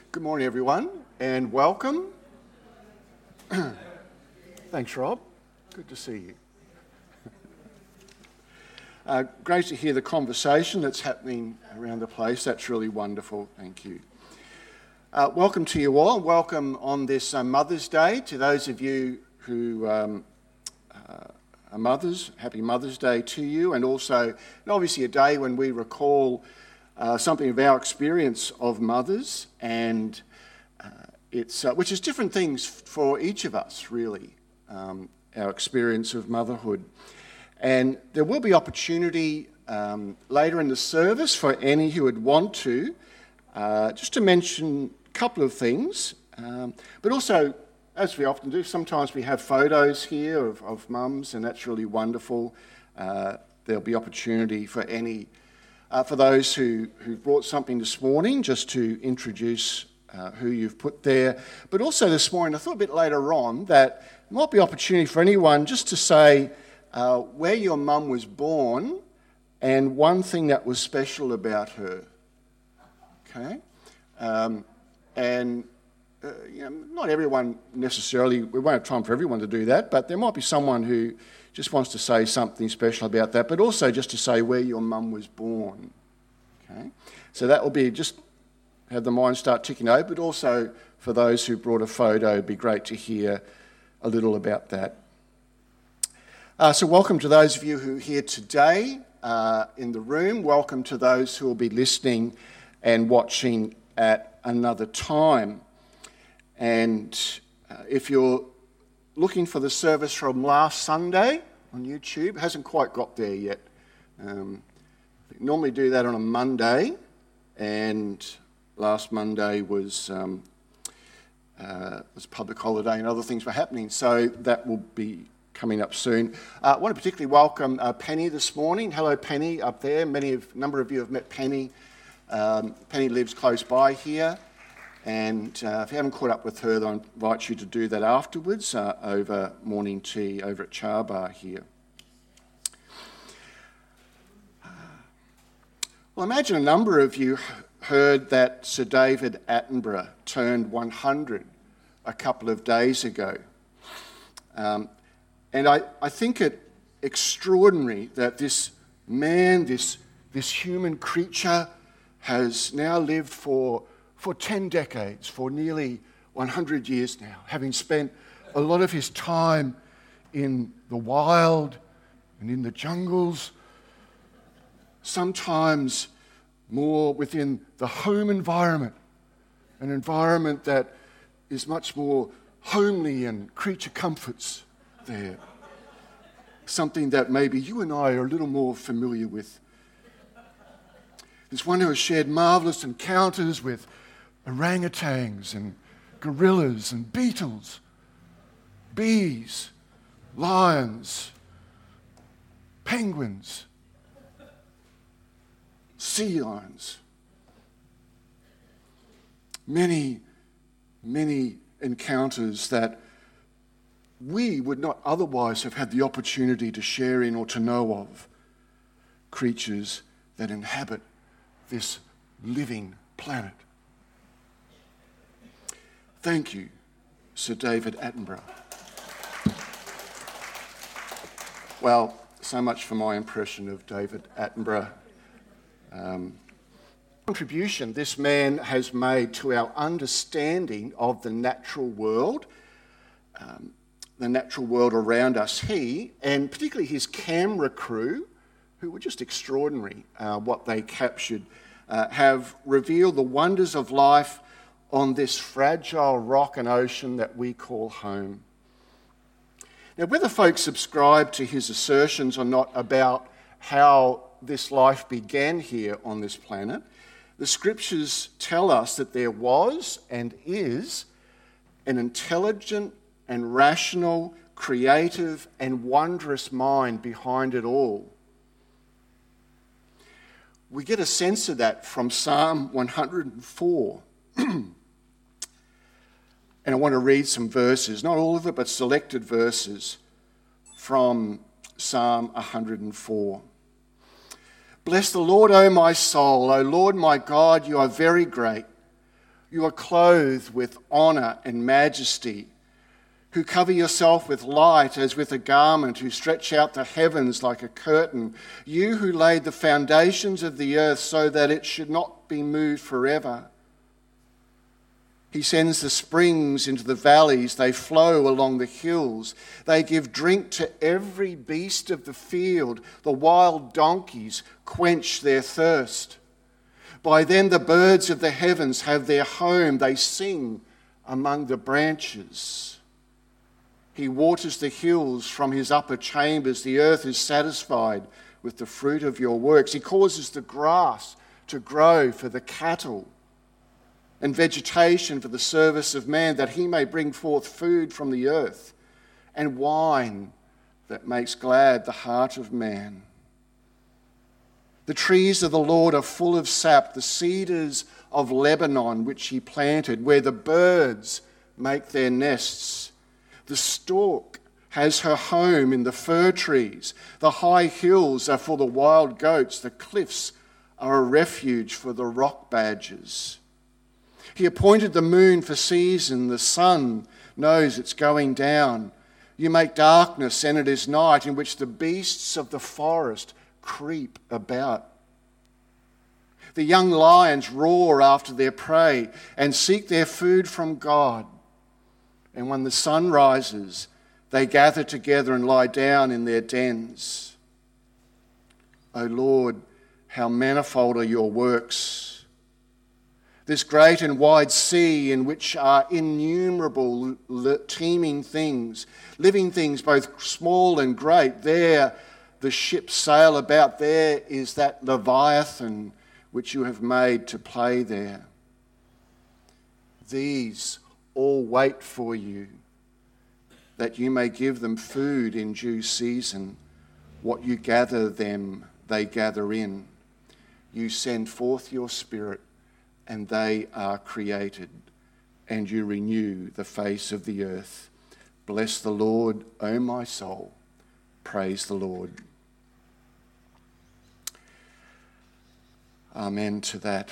Good morning, everyone, and welcome. Thanks, Rob. Good to see you. Great to hear the conversation that's happening around the place. That's really wonderful. Thank you. Welcome to you all. Welcome on this Mother's Day. To those of you who are mothers, happy Mother's Day to you, and also, obviously, a day when we recall something of our experience of mothers, and it's which is different things for each of us, really, our experience of motherhood. And there will be opportunity later in the service for any who would want to, just to mention a couple of things, but also, as we often do, sometimes we have photos here of mums, and that's really wonderful. There'll be opportunity for any for those who brought something this morning, just to introduce who you've put there. But also this morning, I thought a bit later on that there might be opportunity for anyone just to say where your mum was born and one thing that was special about her. Okay? Not everyone necessarily, we won't have time for everyone to do that, but there might be someone who just wants to say something special about that, but also just to say where your mum was born. Okay, so that will be just have the mind start ticking over, but also for those who brought a photo, it'd be great to hear a little about that. So welcome to those of you who are here today in the room. Welcome to those who will be listening and watching at another time. And if you're looking for the service from last Sunday on YouTube, it hasn't quite got there yet. We normally do that on a Monday, and last Monday was public holiday and other things were happening, so that will be coming up soon. I want to particularly welcome Penny this morning. Hello, Penny, up there. A number of you have met Penny. Penny lives close by here. And if you haven't caught up with her, I invite you to do that afterwards over morning tea over at Char Bar here. Well, I imagine a number of you heard that Sir David Attenborough turned 100 a couple of days ago. And I think it extraordinary that this man, this human creature, has now lived for 10 decades, for nearly 100 years now, having spent a lot of his time in the wild and in the jungles, sometimes more within the home environment, an environment that is much more homely and creature comforts there, something that maybe you and I are a little more familiar with. There's one who has shared marvellous encounters with orangutans and gorillas and beetles, bees, lions, penguins, sea lions. Many, many encounters that we would not otherwise have had the opportunity to share in or to know of. Creatures that inhabit this living planet. Thank you, Sir David Attenborough. Well, so much for my impression of David Attenborough. Contribution this man has made to our understanding of the natural world around us. He, and particularly his camera crew, who were just extraordinary, what they captured, have revealed the wonders of life on this fragile rock and ocean that we call home. Now, whether folks subscribe to his assertions or not about how this life began here on this planet, the scriptures tell us that there was and is an intelligent and rational, creative and wondrous mind behind it all. We get a sense of that from Psalm 104. And I want to read some verses, not all of it, but selected verses from Psalm 104. Bless the Lord, O my soul. O Lord my God, you are very great. You are clothed with honour and majesty, who cover yourself with light as with a garment, who stretch out the heavens like a curtain. You who laid the foundations of the earth so that it should not be moved forever. He sends the springs into the valleys. They flow along the hills. They give drink to every beast of the field. The wild donkeys quench their thirst. By then the birds of the heavens have their home. They sing among the branches. He waters the hills from his upper chambers. The earth is satisfied with the fruit of your works. He causes the grass to grow for the cattle and vegetation for the service of man, that he may bring forth food from the earth and wine that makes glad the heart of man. The trees of the Lord are full of sap, the cedars of Lebanon which he planted, where the birds make their nests. The stork has her home in the fir trees. The high hills are for the wild goats. The cliffs are a refuge for the rock badgers. He appointed the moon for season. The sun knows it's going down. You make darkness, and it is night, in which the beasts of the forest creep about. The young lions roar after their prey and seek their food from God. And when the sun rises, they gather together and lie down in their dens. O Lord, how manifold are your works! This great and wide sea in which are innumerable teeming things, living things both small and great. There the ships sail about. There is that Leviathan which you have made to play there. These all wait for you, that you may give them food in due season. What you gather them, they gather in. You send forth your Spirit, and they are created, and you renew the face of the earth. Bless the Lord, O my soul. Praise the Lord. Amen to that.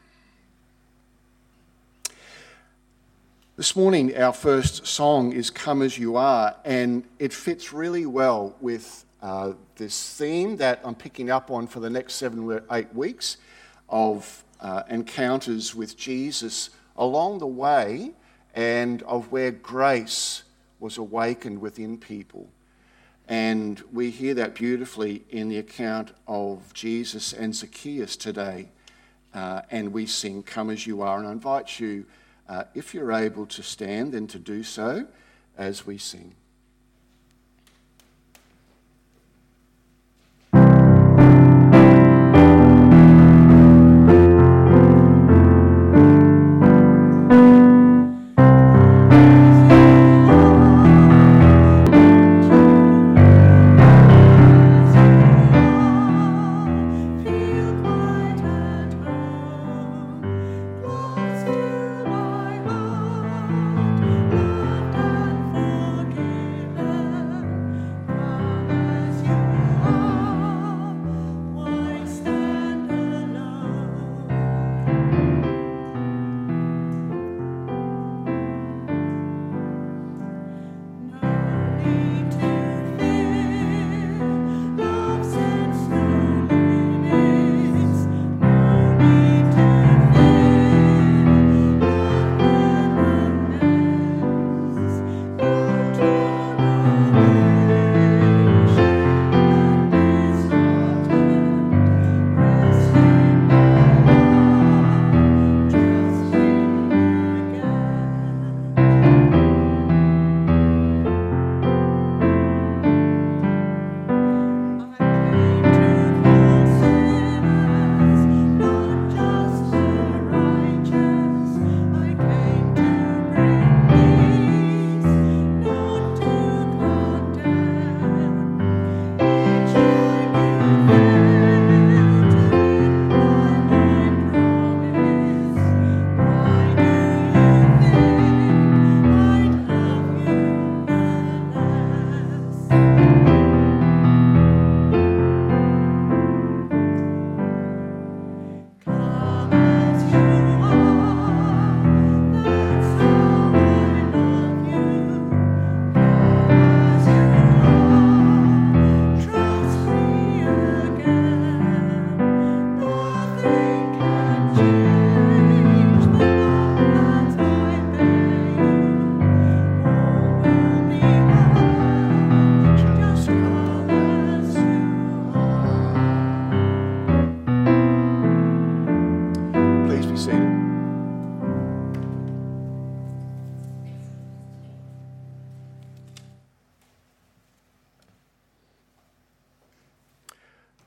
This morning, our first song is Come As You Are, and it fits really well with this theme that I'm picking up on for the next 7 or 8 weeks of encounters with Jesus along the way, and of where grace was awakened within people. And we hear that beautifully in the account of Jesus and Zacchaeus today. And we sing Come As You Are. And I invite you, if you're able to stand, then to do so as we sing. Loved and forgiven.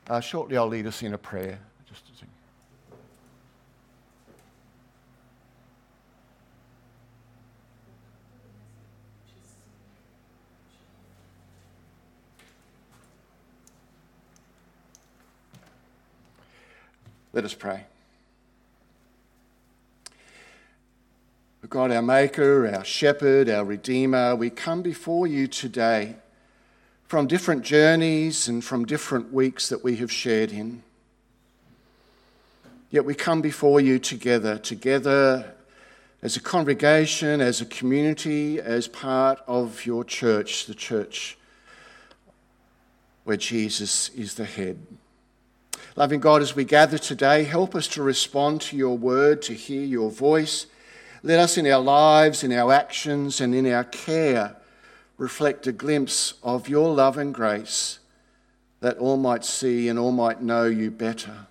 Shortly I'll lead us in a prayer. Just a second. Let us pray. God, our Maker, our Shepherd, our Redeemer, we come before you today from different journeys and from different weeks that we have shared in. Yet we come before you together as a congregation, as a community, as part of your church, the church where Jesus is the head. Loving God, as we gather today, help us to respond to your word, to hear your voice. Let us in our lives, in our actions, and in our care reflect a glimpse of your love and grace, that all might see and all might know you better.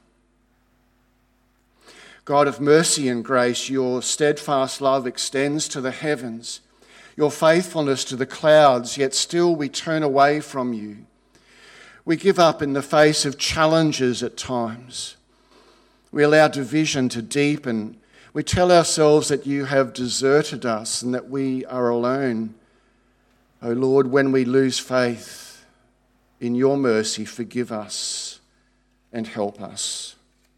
God of mercy and grace, your steadfast love extends to the heavens, your faithfulness to the clouds, yet still we turn away from you. We give up in the face of challenges at times. We allow division to deepen. We tell ourselves that you have deserted us and that we are alone. O Lord, when we lose faith, in your mercy, forgive us and help us.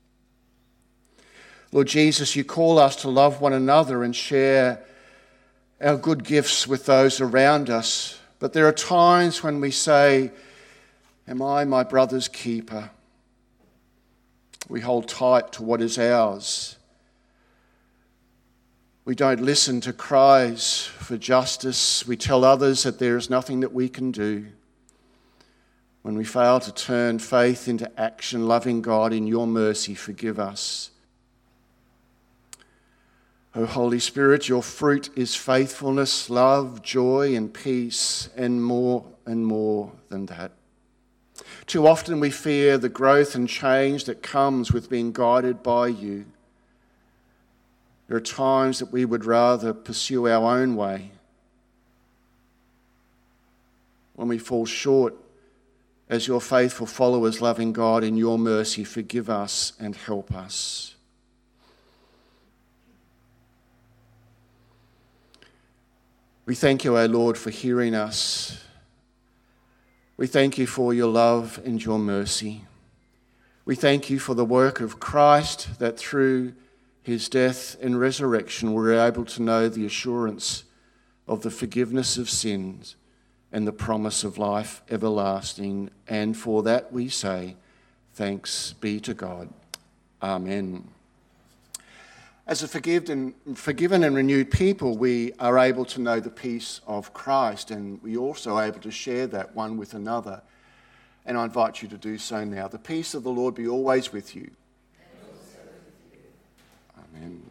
Lord Jesus, you call us to love one another and share our good gifts with those around us. But there are times when we say, am I my brother's keeper? We hold tight to what is ours. We don't listen to cries for justice. We tell others that there is nothing that we can do. When we fail to turn faith into action, loving God, in your mercy, forgive us. O Holy Spirit, your fruit is faithfulness, love, joy, and peace, and more than that. Too often we fear the growth and change that comes with being guided by you. There are times that we would rather pursue our own way. When we fall short, as your faithful followers, loving God, in your mercy, forgive us and help us. We thank you, O Lord, for hearing us. We thank you for your love and your mercy. We thank you for the work of Christ, that through his death and resurrection we're able to know the assurance of the forgiveness of sins and the promise of life everlasting. And for that we say, thanks be to God. Amen. As a forgiven and renewed people, we are able to know the peace of Christ, and we also are able to share that one with another. And I invite you to do so now. The peace of the Lord be always with you. Amen.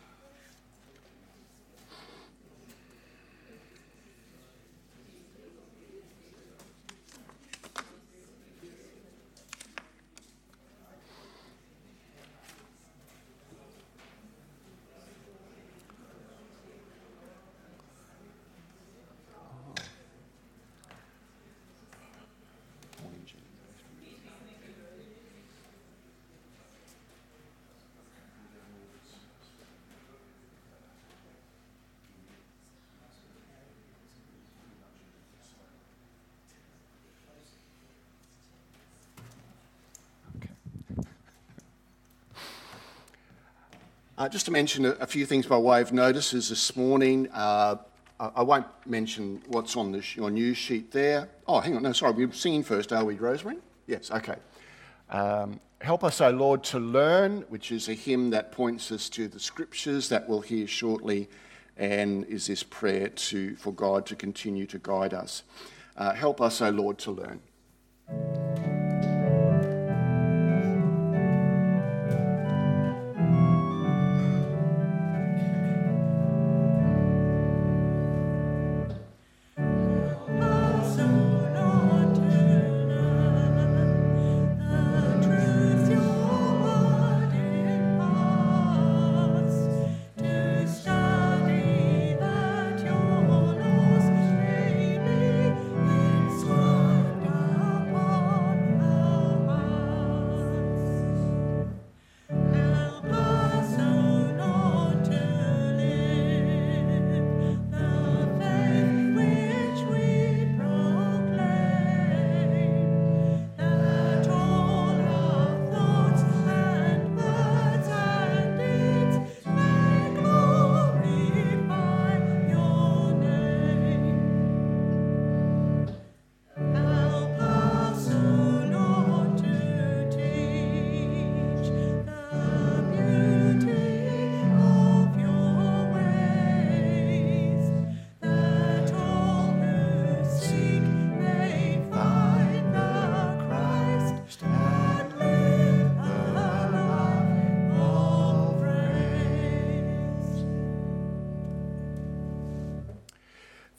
Just to mention a few things by way of notices this morning. I won't mention what's on your news sheet there. Oh, hang on. No, sorry. We're singing first, are we, Rosemary? Yes, okay. Help us, O Lord, to learn, which is a hymn that points us to the scriptures that we'll hear shortly, and is this prayer for God to continue to guide us. Help us, O Lord, to learn.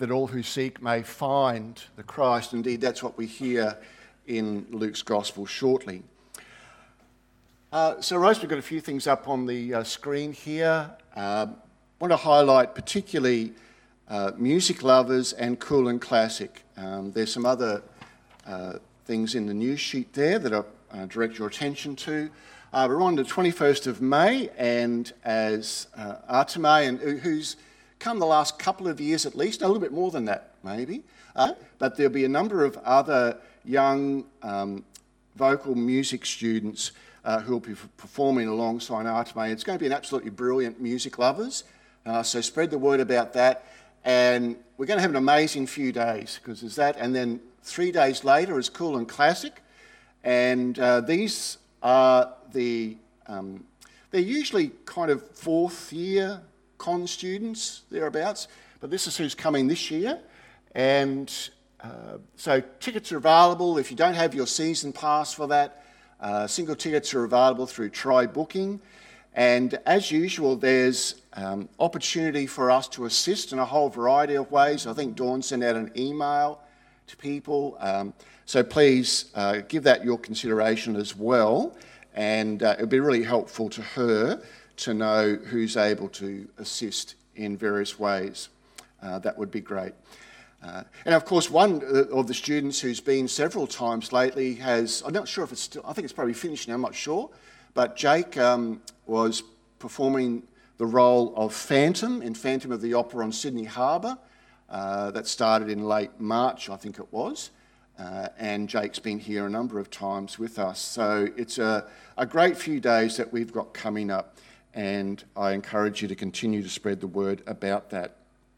that all who seek may find the Christ. Indeed, that's what we hear in Luke's Gospel shortly. So, Rose, we've got a few things up on the screen here. I want to highlight particularly music lovers and cool and classic. There's some other things in the news sheet there that I'll direct your attention to. We're on the 21st of May, and as Arteme, and who's come the last couple of years at least, a little bit more than that maybe, but there'll be a number of other young vocal music students who will be performing alongside Arteme. It's going to be an absolutely brilliant music lovers, so spread the word about that. And we're going to have an amazing few days, because there's that, and then 3 days later is Cool and Classic, and these are they're usually kind of fourth year con students, thereabouts, but this is who's coming this year. And so tickets are available. If you don't have your season pass for that, single tickets are available through Try Booking. And as usual, there's opportunity for us to assist in a whole variety of ways. I think Dawn sent out an email to people. So please give that your consideration as well. And it would be really helpful to her to know who's able to assist in various ways. That would be great. And of course, one of the students who's been several times lately has, I'm not sure if it's still, I think it's probably finished now, I'm not sure, but Jake was performing the role of Phantom in Phantom of the Opera on Sydney Harbour. That started in late March, I think it was. And Jake's been here a number of times with us. So it's a great few days that we've got coming up, and I encourage you to continue to spread the word about that.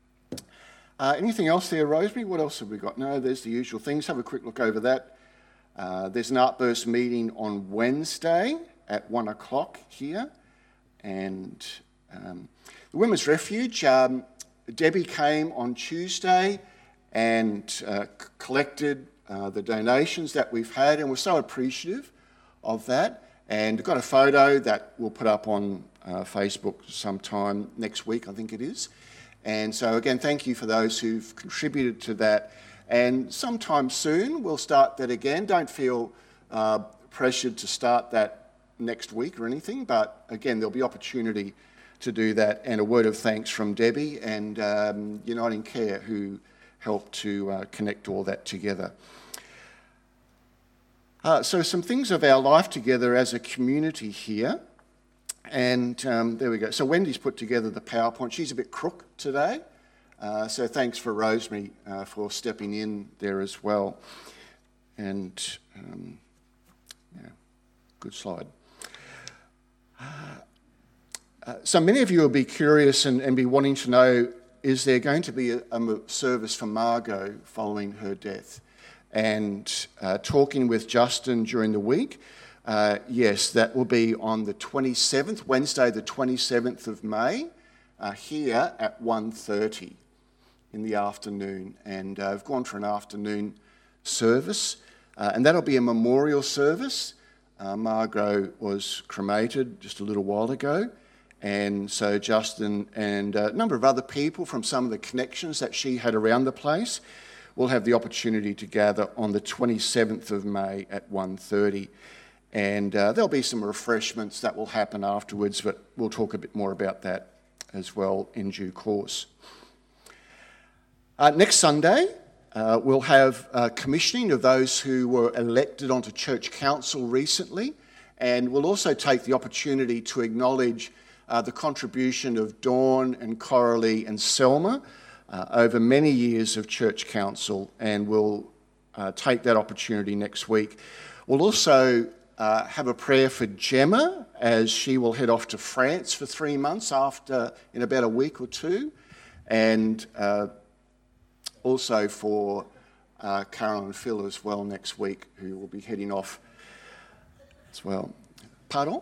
Anything else there, Rosemary? What else have we got? No, there's the usual things. Have a quick look over that. There's an Artburst meeting on Wednesday at 1 o'clock here. And the Women's Refuge, Debbie came on Tuesday and collected the donations that we've had, and we're so appreciative of that. And we've got a photo that we'll put up on Facebook sometime next week, I think it is. And so again, thank you for those who've contributed to that. And sometime soon we'll start that again. Don't feel pressured to start that next week or anything, but again, there'll be opportunity to do that. And a word of thanks from Debbie and Uniting Care, who helped to connect all that together. So some things of our life together as a community here. And there we go. So Wendy's put together the PowerPoint. She's a bit crook today. So thanks for Rosemary for stepping in there as well. And yeah, good slide. So many of you will be curious and be wanting to know, is there going to be a service for Margot following her death? And talking with Justin during the week, yes, that will be on the 27th, Wednesday the 27th of May, here at 1:30 in the afternoon. And I've gone for an afternoon service, and that'll be a memorial service. Margot was cremated just a little while ago, and so Justin and a number of other people from some of the connections that she had around the place will have the opportunity to gather on the 27th of May at 1:30. And there'll be some refreshments that will happen afterwards, but we'll talk a bit more about that as well in due course. Next Sunday, we'll have commissioning of those who were elected onto Church Council recently, and we'll also take the opportunity to acknowledge the contribution of Dawn and Coralie and Selma over many years of Church Council, and we'll take that opportunity next week. We'll also have a prayer for Gemma, as she will head off to France for 3 months in about a week or two, and also for Carol and Phil as well next week, who will be heading off as well. Pardon?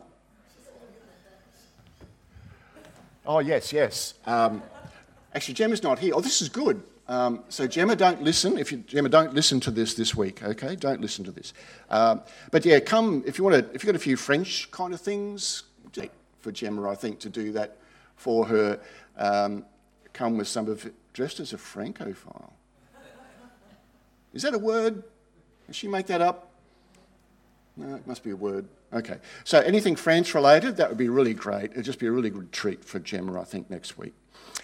Oh, yes. Actually, Gemma's not here. Oh, this is good. So Gemma, don't listen. Gemma, don't listen to this week, okay? Don't listen to this. But yeah, come if you've got a few French kind of things for Gemma, I think, to do that for her. Come with some of dressed as a Francophile. Is that a word? Did she make that up? No, it must be a word. Okay. So anything French related, that would be really great. It'd just be a really good treat for Gemma, I think, next week.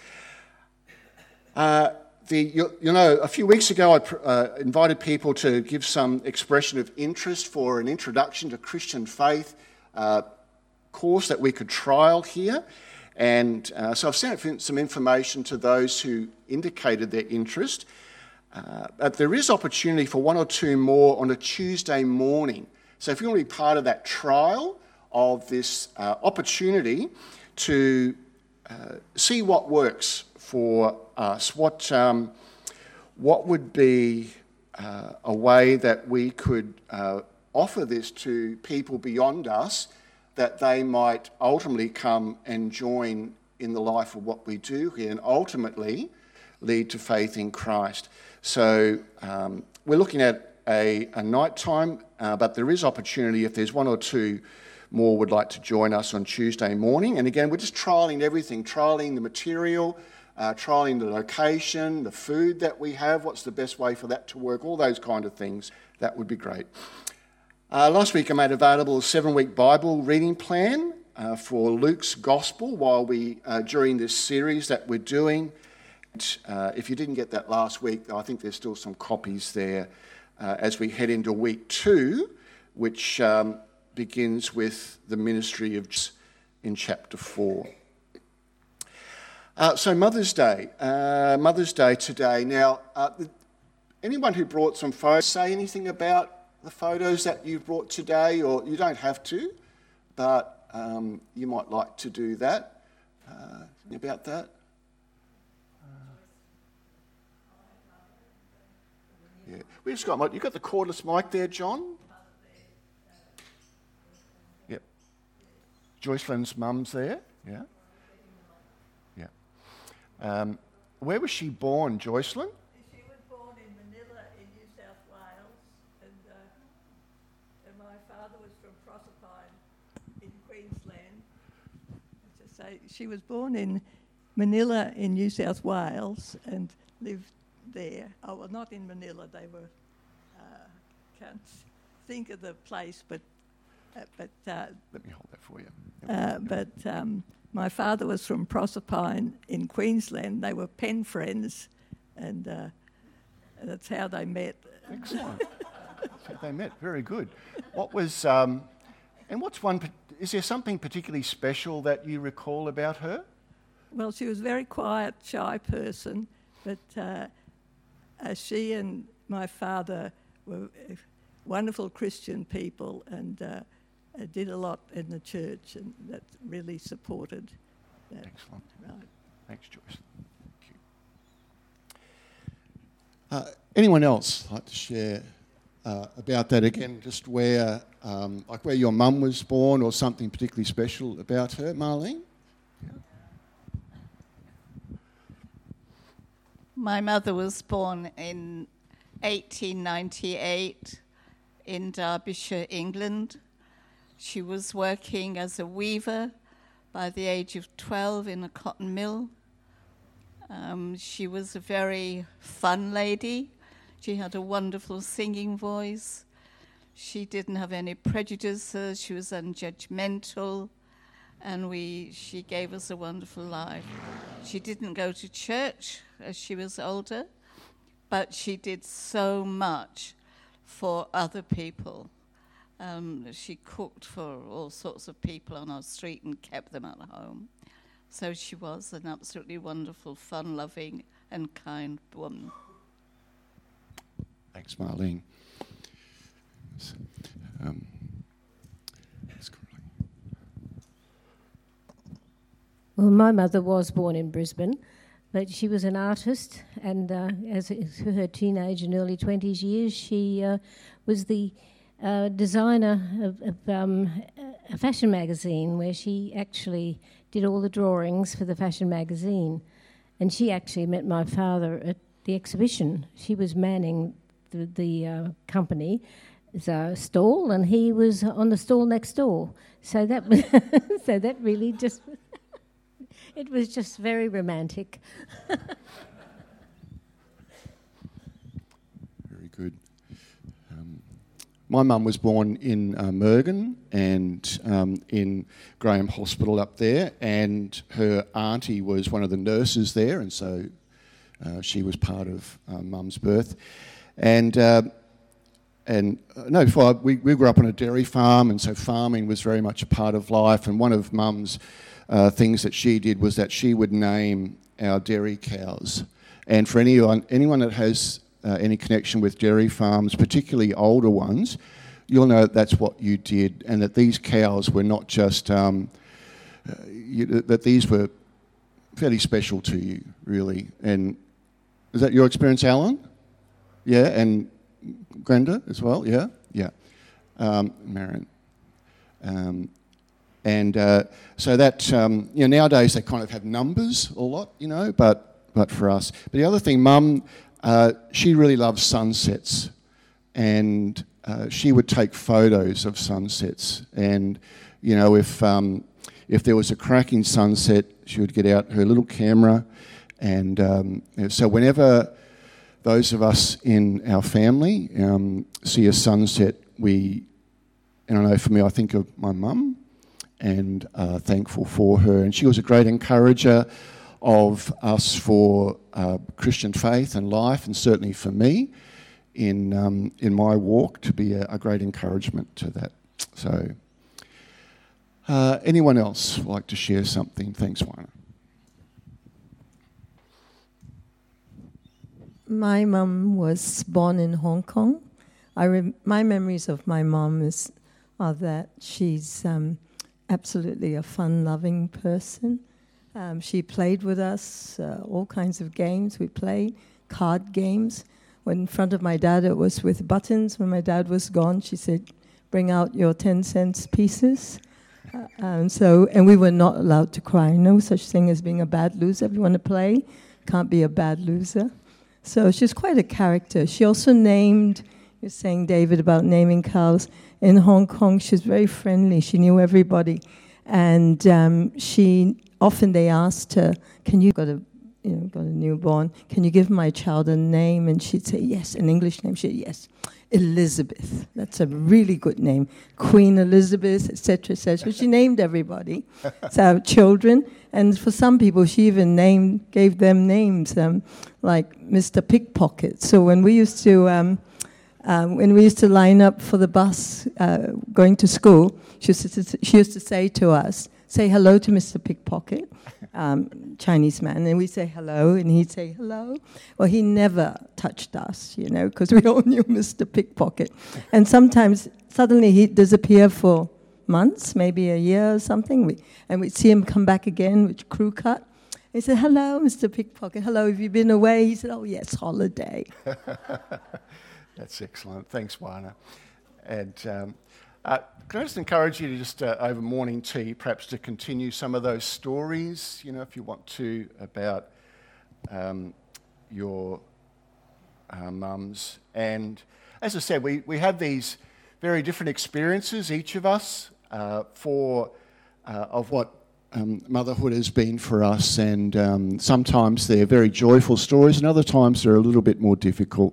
A few weeks ago I invited people to give some expression of interest for an introduction to Christian faith course that we could trial here. And so I've sent some information to those who indicated their interest. But there is opportunity for one or two more on a Tuesday morning. So if you want to be part of that trial of this opportunity to see what works for us, what would be a way that we could offer this to people beyond us, that they might ultimately come and join in the life of what we do here and ultimately lead to faith in Christ. So we're looking at a night time, but there is opportunity if there's one or two more would like to join us on Tuesday morning. And again, we're just trialling everything, trialling the material, trialling the location, the food that we have, what's the best way for that to work, all those kind of things. That would be great. Last week I made available a 7-week Bible reading plan for Luke's Gospel while during this series that we're doing. If you didn't get that last week, I think there's still some copies there as we head into week 2, which begins with the ministry of Jesus in chapter 4. So Mother's Day today. Now, anyone who brought some photos, say anything about the photos that you brought today, or you don't have to, but you might like to do that. About that? Yeah, we just got. You got the cordless mic there, John? Yep. Joycelyn's mum's there. Yeah. Yeah. Where was she born, Joycelyn? She was born in Manila, in New South Wales, and my father was from Proserpine in Queensland. As I say, she was born in Manila, in New South Wales, and lived there. Oh, well, not in Manila. They were. Can't think of the place, but. Let me hold that for you. My father was from Proserpine in Queensland. They were pen friends, and that's how they met. Excellent. That's how they met. Very good. What was and what's one? Is there something particularly special that you recall about her? Well, she was a very quiet, shy person, but she and my father were wonderful Christian people, and did a lot in the church, and that really supported that. Excellent. Right. Thanks, Joyce. Thank you. Anyone else like to share about that again? Just where your mum was born, or something particularly special about her, Marlene? Yeah. My mother was born in 1898 in Derbyshire, England. She was working as a weaver by the age of 12 in a cotton mill. She was a very fun lady. She had a wonderful singing voice. She didn't have any prejudices. She was unjudgmental, and she gave us a wonderful life. She didn't go to church as she was older, but she did so much for other people. She cooked for all sorts of people on our street and kept them at home. So she was an absolutely wonderful, fun-loving and kind woman. Thanks, Marlene. Well, my mother was born in Brisbane, but she was an artist, and as her teenage and early 20s years, she was the designer of a fashion magazine, where she actually did all the drawings for the fashion magazine. And she actually met my father at the exhibition. She was manning the company, stall, and he was on the stall next door. So that was so that really just it was just very romantic. my mum was born in Mergen and in Graham Hospital up there, and her auntie was one of the nurses there, and so she was part of mum's birth. And before we grew up on a dairy farm, and so farming was very much a part of life. And one of mum's things that she did was that she would name our dairy cows. And for anyone that has any connection with dairy farms, particularly older ones, you'll know that's what you did, and that these cows were not just that these were fairly special to you, really. And is that your experience, Alan? Yeah, and Grenda as well. Yeah. Marion. So that nowadays they kind of have numbers a lot, but for us. But the other thing, Mum, she really loves sunsets, and she would take photos of sunsets. And if there was a cracking sunset, she would get out her little camera, and so whenever those of us in our family see a sunset, and I know for me, I think of my mum, and thankful for her. And she was a great encourager of us for Christian faith and life, and certainly for me in my walk to be a great encouragement to that. So, anyone else like to share something? Thanks, Juana. My mum was born in Hong Kong. My memories of my mum are that she's absolutely a fun-loving person. She played with us all kinds of games. We played card games. When in front of my dad, it was with buttons. When my dad was gone, she said, "Bring out your 10-cent pieces." And we were not allowed to cry. No such thing as being a bad loser. If you want to play, can't be a bad loser. So she's quite a character. She also named, you're saying, David, about naming cows. In Hong Kong, she's very friendly. She knew everybody. And often they asked her, "Can you got a newborn, can you give my child a name?" And she'd say, "Yes," an English name. She'd say, "Yes, Elizabeth. That's a really good name. Queen Elizabeth, etc., etc." She named everybody. So children. And for some people, she even gave them names, like Mr. Pickpocket. So when we used to line up for the bus going to school, she used to say to us, "Say hello to Mr. Pickpocket," Chinese man, and we'd say hello, and he'd say hello. Well, he never touched us, because we all knew Mr. Pickpocket. And sometimes suddenly he'd disappear for months, maybe a year or something, and we'd see him come back again with crew cut. He said, "Hello, Mr. Pickpocket. Hello, have you been away?" He said, "Oh, yes, holiday." That's excellent. Thanks, Juana. And can I just encourage you to just, over morning tea, perhaps to continue some of those stories, if you want to, about your mums. And as I said, we have these very different experiences, each of us, of what motherhood has been for us. And sometimes they're very joyful stories, and other times they're a little bit more difficult.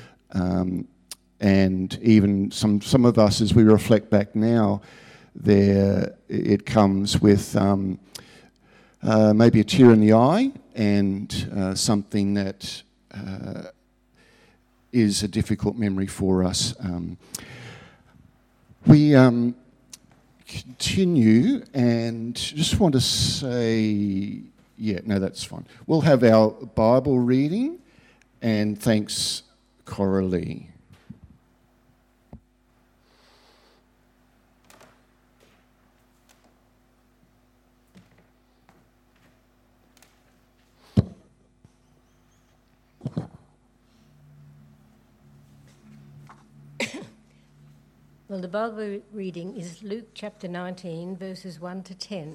And even some of us, as we reflect back now, it comes with maybe a tear in the eye and something that is a difficult memory for us. We continue, and just want to say, that's fine. We'll have our Bible reading, and thanks, Coralie. Well, the Bible reading is Luke chapter 19, verses 1 to 10.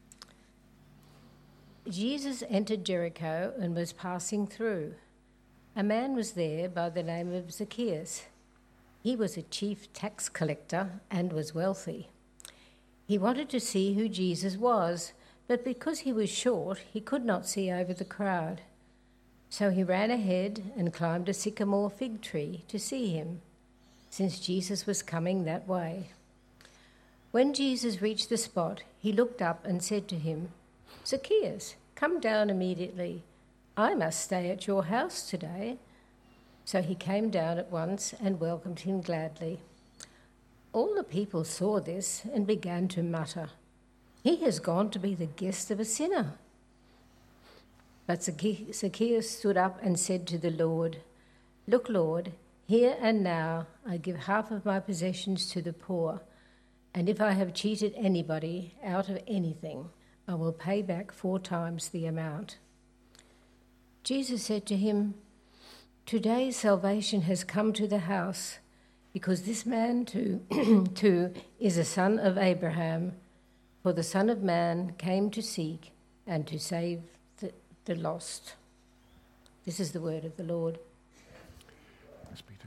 Jesus entered Jericho and was passing through. A man was there by the name of Zacchaeus. He was a chief tax collector and was wealthy. He wanted to see who Jesus was, but because he was short, he could not see over the crowd. So he ran ahead and climbed a sycamore fig tree to see him, since Jesus was coming that way. When Jesus reached the spot, he looked up and said to him, "Zacchaeus, come down immediately. I must stay at your house today." So he came down at once and welcomed him gladly. All the people saw this and began to mutter, "He has gone to be the guest of a sinner." But Zacchaeus stood up and said to the Lord, "Look, Lord, here and now I give half of my possessions to the poor, and if I have cheated anybody out of anything, I will pay back 4 times the amount." Jesus said to him, "Today salvation has come to the house, because this man too is a son of Abraham. For the Son of Man came to seek and to save the lost." This is the word of the Lord. Thanks be to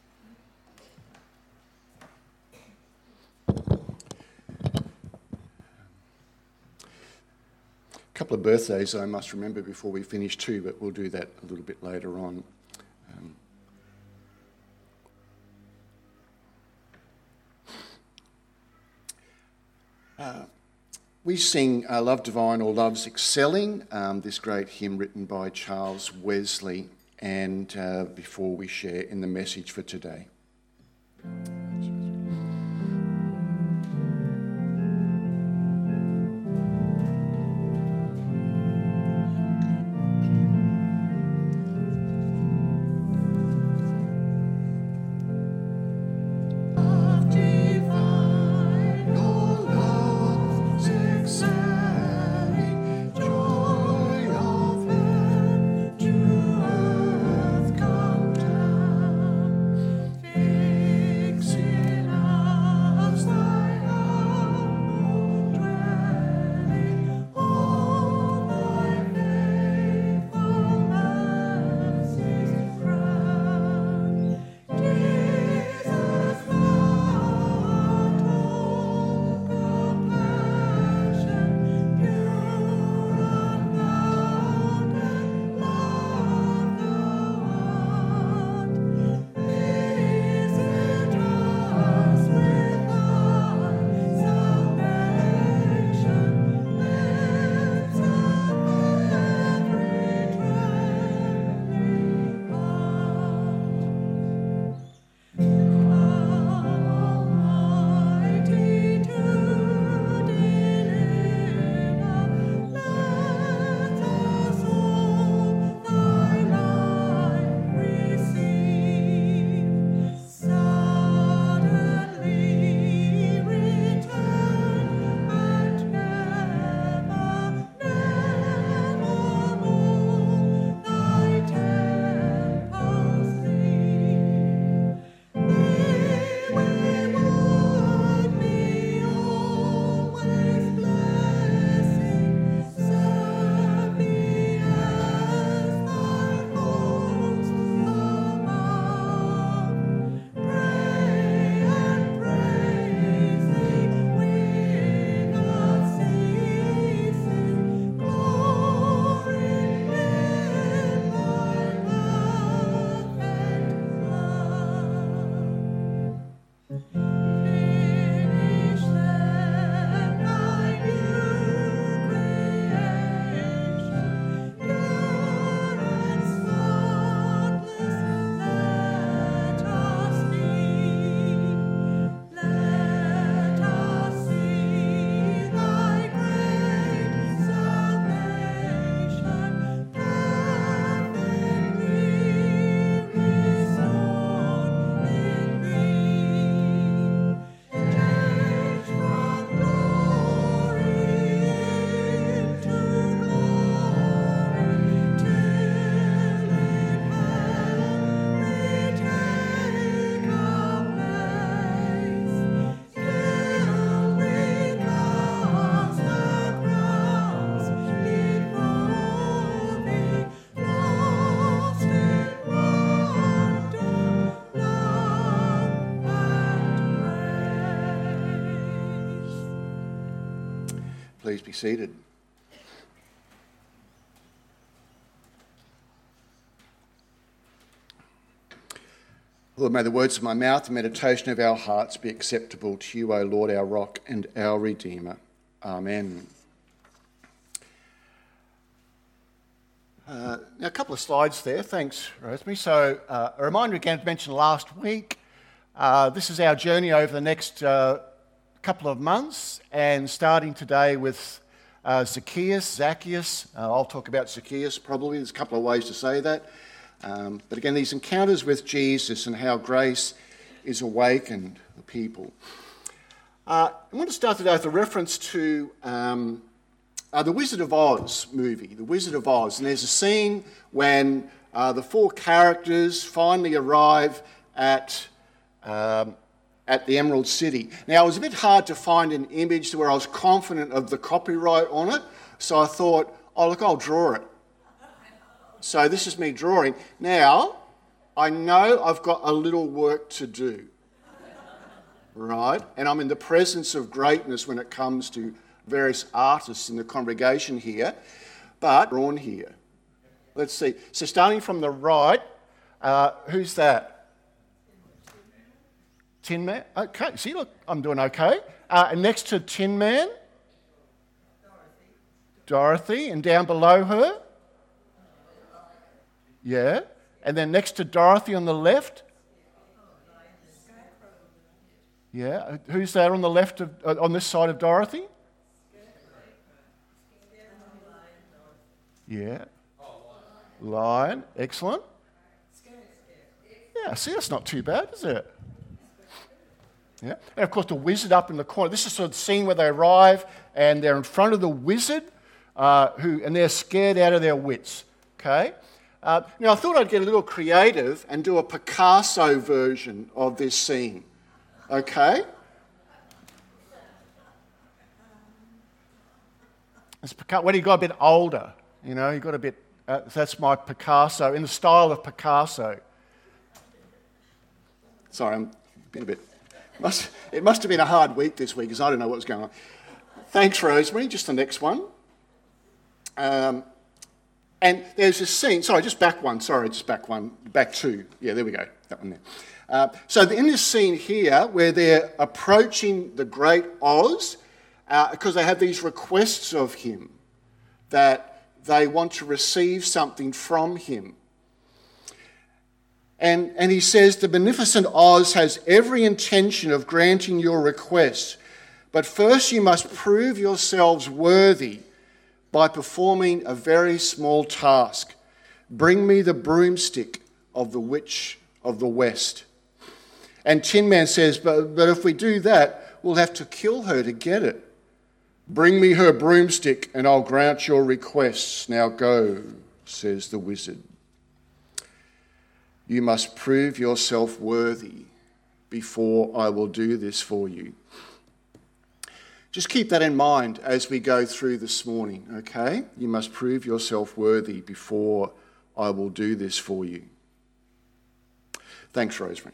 God. A couple of birthdays I must remember before we finish too, but we'll do that a little bit later on. We sing Love Divine or Love's Excelling, this great hymn written by Charles Wesley, and before we share in the message for today. Please be seated. Lord, may the words of my mouth and meditation of our hearts be acceptable to you, O Lord, our rock and our Redeemer. Amen. Now, a couple of slides there. Thanks, Rosemary. So, a reminder again, mentioned last week, this is our journey over the next couple of months, and starting today with Zacchaeus. I'll talk about Zacchaeus probably. There's a couple of ways to say that. But again, these encounters with Jesus and how grace is awakened the people. I want to start today with a reference to the Wizard of Oz movie, The Wizard of Oz. And there's a scene when the four characters finally arrive at the Emerald City. Now, it was a bit hard to find an image where I was confident of the copyright on it, so I thought, oh, look, I'll draw it. So this is me drawing. Now, I know I've got a little work to do, right? And I'm in the presence of greatness when it comes to various artists in the congregation here, but drawn here. Let's see. So starting from the right, who's that? Tin Man. Okay. See, look, I'm doing okay. And next to Tin Man, Dorothy, and down below her, yeah. And then next to Dorothy on the left, yeah. Who's there on the left of on this side of Dorothy? Yeah. Lion. Excellent. Yeah, see, that's not too bad, is it? Yeah. And of course, the wizard up in the corner. This is sort of the scene where they arrive and they're in front of the wizard, and they're scared out of their wits. Okay. Now, I thought I'd get a little creative and do a Picasso version of this scene. Okay. When he got a bit older, you know, he got a bit. That's my Picasso in the style of Picasso. Sorry, I'm being a bit. It must have been a hard week this week because I don't know what was going on. Thanks, Rosemary. Just the next one. And there's this scene. Sorry, just back one. Back two. Yeah, there we go. That one there. So in this scene here, where they're approaching the great Oz, because they have these requests of him that they want to receive something from him. And he says, the beneficent Oz has every intention of granting your request, but first you must prove yourselves worthy by performing a very small task. Bring me the broomstick of the Witch of the West. And Tin Man says, but if we do that, we'll have to kill her to get it. Bring me her broomstick and I'll grant your requests. Now go, says the wizard. You must prove yourself worthy before I will do this for you. Just keep that in mind as we go through this morning, okay? You must prove yourself worthy before I will do this for you. Thanks, Rosemary.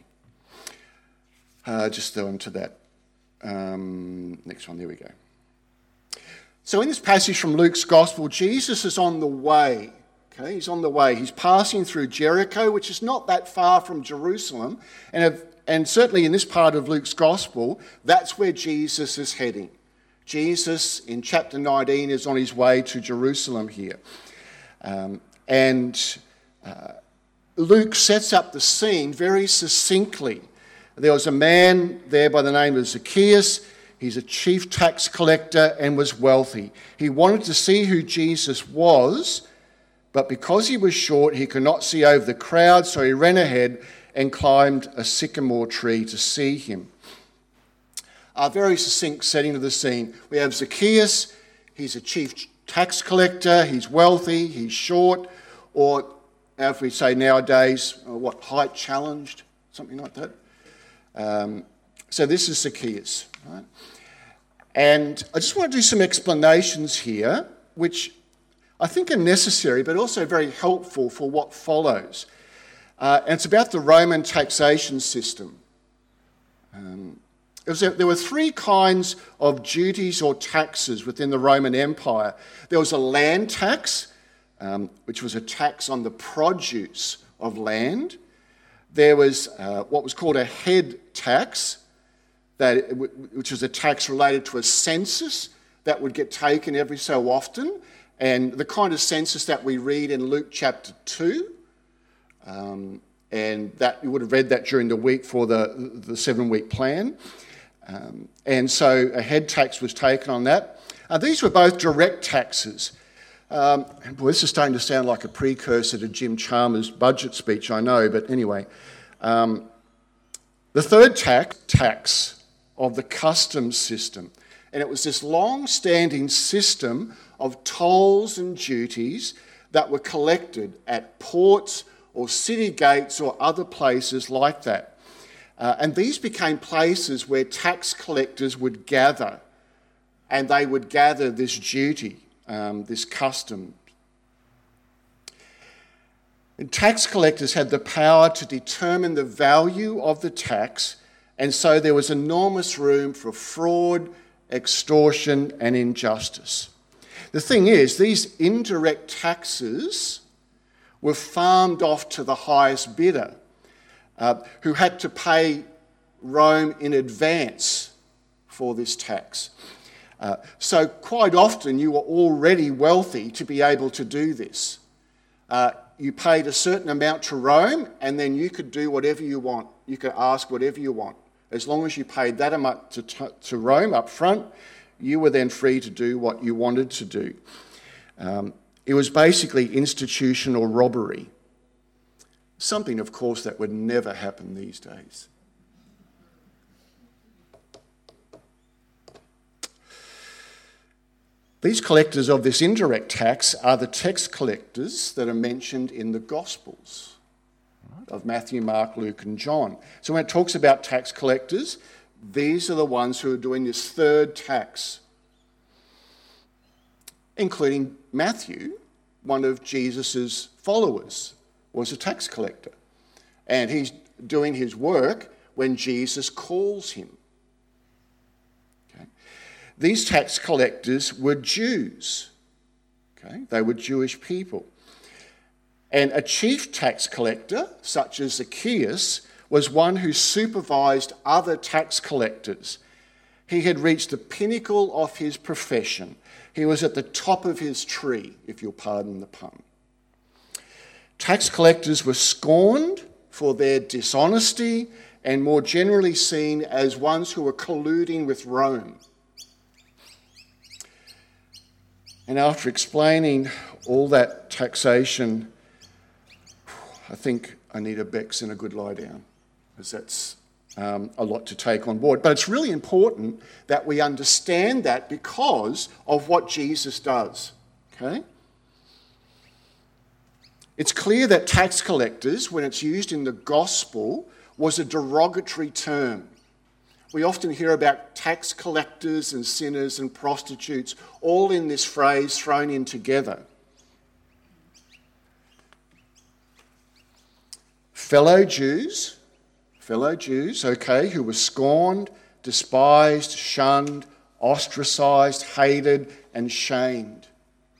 Just go into that. Next one, there we go. So in this passage from Luke's Gospel, Jesus is on the way. Okay, he's on the way. He's passing through Jericho, which is not that far from Jerusalem. And certainly in this part of Luke's Gospel, that's where Jesus is heading. Jesus, in chapter 19, is on his way to Jerusalem here. Luke sets up the scene very succinctly. There was a man there by the name of Zacchaeus. He's a chief tax collector and was wealthy. He wanted to see who Jesus was, but because he was short, he could not see over the crowd, so he ran ahead and climbed a sycamore tree to see him. A very succinct setting of the scene. We have Zacchaeus. He's a chief tax collector. He's wealthy. He's short, or as we say nowadays, height challenged, something like that. So this is Zacchaeus, right? And I just want to do some explanations here, which I think are necessary, but also very helpful for what follows. And it's about the Roman taxation system. There were three kinds of duties or taxes within the Roman Empire. There was a land tax, which was a tax on the produce of land. there was what was called a head tax, which was a tax related to a census that would get taken every so often, and the kind of census that we read in Luke chapter 2, and that you would have read that during the week for the 7-week plan. And so a head tax was taken on that. These were both direct taxes. Boy, this is starting to sound like a precursor to Jim Chalmers' budget speech, I know, but anyway. The third tax of the customs system, and it was this long-standing system of tolls and duties that were collected at ports or city gates or other places like that. And these became places where tax collectors would gather, and they would gather this duty, this custom. And tax collectors had the power to determine the value of the tax, and so there was enormous room for fraud, extortion, and injustice. The thing is, these indirect taxes were farmed off to the highest bidder, who had to pay Rome in advance for this tax. So quite often you were already wealthy to be able to do this. You paid a certain amount to Rome, and then you could do whatever you want. You could ask whatever you want. As long as you paid that amount to Rome up front, you were then free to do what you wanted to do. It was basically institutional robbery. Something, of course, that would never happen these days. These collectors of this indirect tax are the tax collectors that are mentioned in the Gospels of Matthew, Mark, Luke, and John. So when it talks about tax collectors, these are the ones who are doing this third tax, including Matthew, one of Jesus' followers, was a tax collector. And he's doing his work when Jesus calls him. Okay. These tax collectors were Jews. Okay. They were Jewish people. And a chief tax collector, such as Zacchaeus, was one who supervised other tax collectors. He had reached the pinnacle of his profession. He was at the top of his tree, if you'll pardon the pun. Tax collectors were scorned for their dishonesty and more generally seen as ones who were colluding with Rome. And after explaining all that taxation, I think I need a Bex and a good lie down, because that's a lot to take on board. But it's really important that we understand that because of what Jesus does. Okay? It's clear that tax collectors, when it's used in the gospel, was a derogatory term. We often hear about tax collectors and sinners and prostitutes, all in this phrase thrown in together. Fellow Jews, okay, who were scorned, despised, shunned, ostracised, hated, and shamed.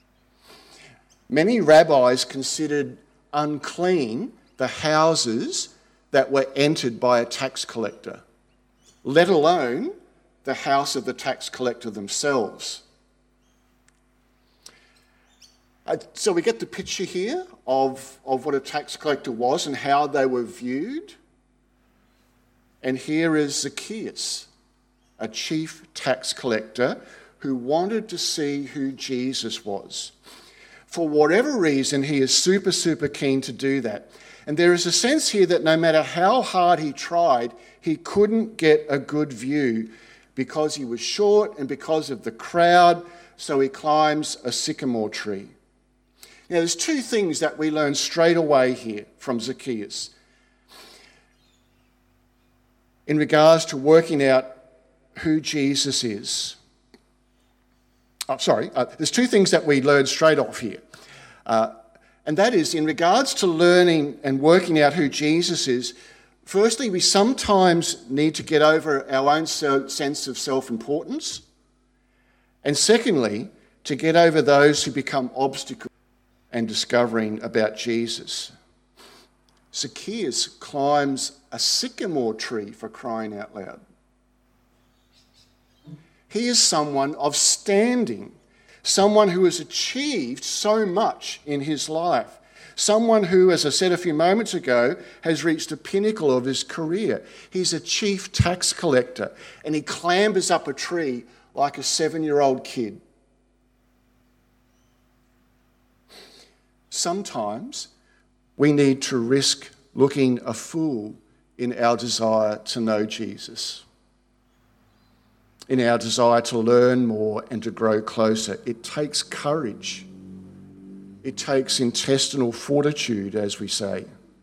Many rabbis considered unclean the houses that were entered by a tax collector, let alone the house of the tax collector themselves. So we get the picture here of what a tax collector was and how they were viewed. And here is Zacchaeus, a chief tax collector who wanted to see who Jesus was. For whatever reason, he is super keen to do that. And there is a sense here that no matter how hard he tried, he couldn't get a good view because he was short and because of the crowd, so he climbs a sycamore tree. Now, there's two things that we learn straight away here from Zacchaeus in regards to working out who Jesus is. There's two things that we learn straight off here. And that is, in regards to learning and working out who Jesus is, firstly, we sometimes need to get over our own sense of self-importance. And secondly, to get over those who become obstacles and discovering about Jesus. Zacchaeus climbs a sycamore tree, for crying out loud. He is someone of standing, someone who has achieved so much in his life, someone who, as I said a few moments ago, has reached the pinnacle of his career. He's a chief tax collector, and he clambers up a tree like a 7-year-old kid. Sometimes we need to risk looking a fool in our desire to know Jesus, in our desire to learn more and to grow closer. It takes courage. It takes intestinal fortitude, as we say.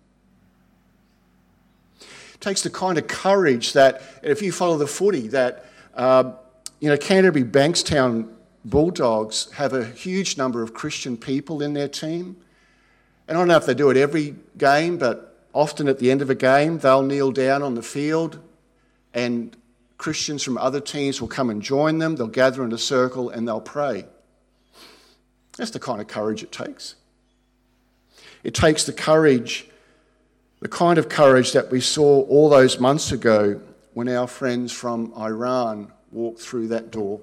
It takes the kind of courage that, if you follow the footy, that Canterbury Bankstown Bulldogs have a huge number of Christian people in their team. And I don't know if they do it every game, but often at the end of a game, they'll kneel down on the field and Christians from other teams will come and join them. They'll gather in a circle and they'll pray. That's the kind of courage it takes. It takes the kind of courage that we saw all those months ago when our friends from Iran walked through that door.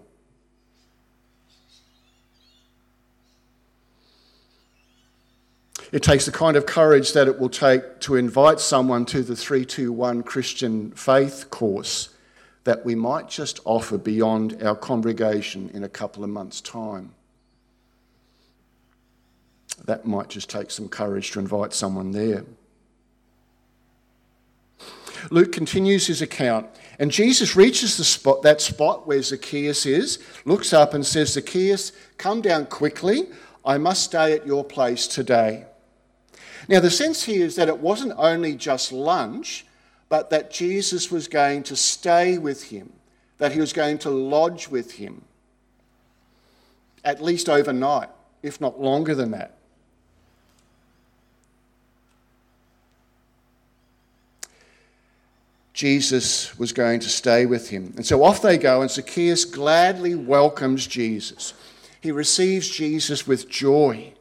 It takes the kind of courage that it will take to invite someone to the 321 Christian Faith course that we might just offer beyond our congregation in a couple of months' time. That might just take some courage to invite someone there. Luke continues his account, and Jesus reaches that spot where Zacchaeus is, looks up and says, "Zacchaeus, come down quickly. I must stay at your place today." Now, the sense here is that it wasn't only just lunch, but that Jesus was going to stay with him, that he was going to lodge with him, at least overnight, if not longer than that. Jesus was going to stay with him. And so off they go, and Zacchaeus gladly welcomes Jesus. He receives Jesus with joy.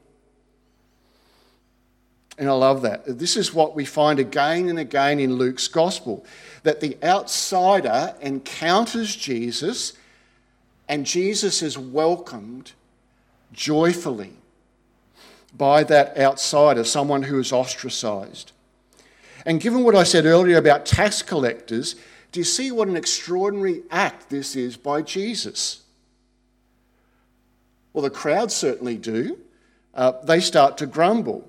And I love that. This is what we find again and again in Luke's gospel, that the outsider encounters Jesus and Jesus is welcomed joyfully by that outsider, someone who is ostracized. And given what I said earlier about tax collectors, do you see what an extraordinary act this is by Jesus? Well, the crowd certainly do. They start to grumble.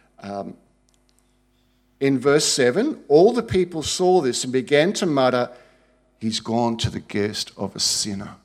In verse 7, all the people saw this and began to mutter, "He's gone to the guest of a sinner."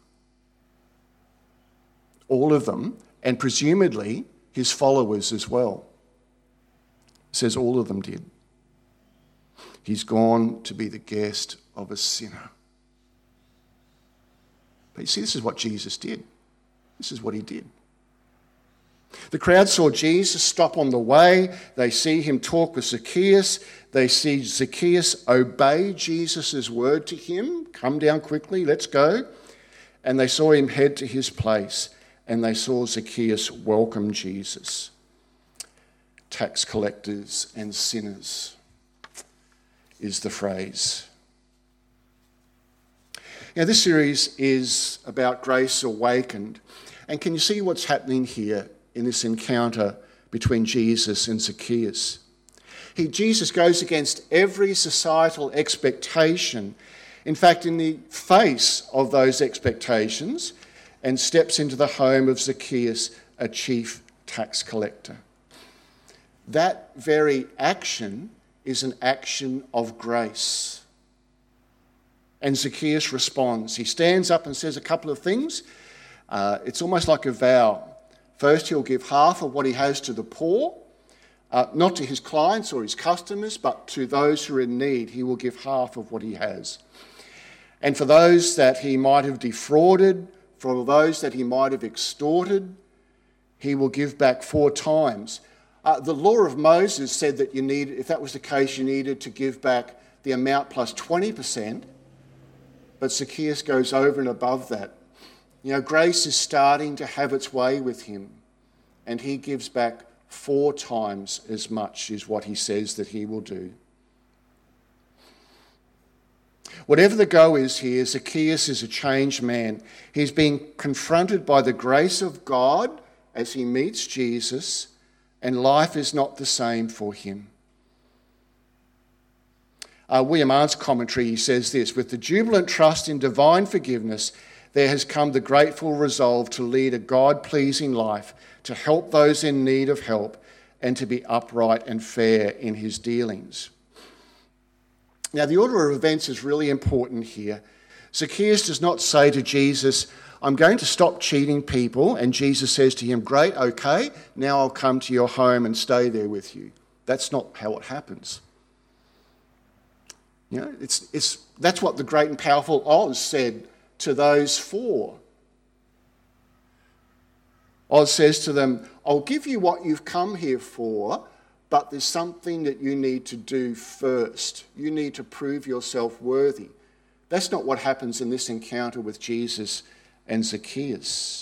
All of them, and presumably his followers as well. It says all of them did. He's gone to be the guest of a sinner. But you see, this is what Jesus did. This is what he did. The crowd saw Jesus stop on the way. They see him talk with Zacchaeus. They see Zacchaeus obey Jesus' word to him. "Come down quickly, let's go." And they saw him head to his place. And they saw Zacchaeus welcome Jesus. Tax collectors and sinners is the phrase. Now, this series is about Grace Awakened. And can you see what's happening here in this encounter between Jesus and Zacchaeus? Jesus goes against every societal expectation, in fact, in the face of those expectations, and steps into the home of Zacchaeus, a chief tax collector. That very action is an action of grace. And Zacchaeus responds. He stands up and says a couple of things. It's almost like a vow. First, he'll give half of what he has to the poor, not to his clients or his customers, but to those who are in need. He will give half of what he has. And for those that he might have defrauded, for those that he might have extorted, he will give back 4 times. The law of Moses said that if that was the case, you needed to give back the amount plus 20%, but Zacchaeus goes over and above that. You know, grace is starting to have its way with him, and he gives back 4 times as much is what he says that he will do. Whatever the go is here, Zacchaeus is a changed man. He's being confronted by the grace of God as he meets Jesus, and life is not the same for him. William Arndt's commentary, he says this: with the jubilant trust in divine forgiveness, there has come the grateful resolve to lead a God-pleasing life, to help those in need of help, and to be upright and fair in his dealings. Now, the order of events is really important here. Zacchaeus does not say to Jesus, I'm going to stop cheating people, and Jesus says to him, great, okay, now I'll come to your home and stay there with you. That's not how it happens. You know, that's what the great and powerful Oz said to those 4. Oz says to them, I'll give you what you've come here for, but there's something that you need to do first. You need to prove yourself worthy. That's not what happens in this encounter with Jesus and Zacchaeus.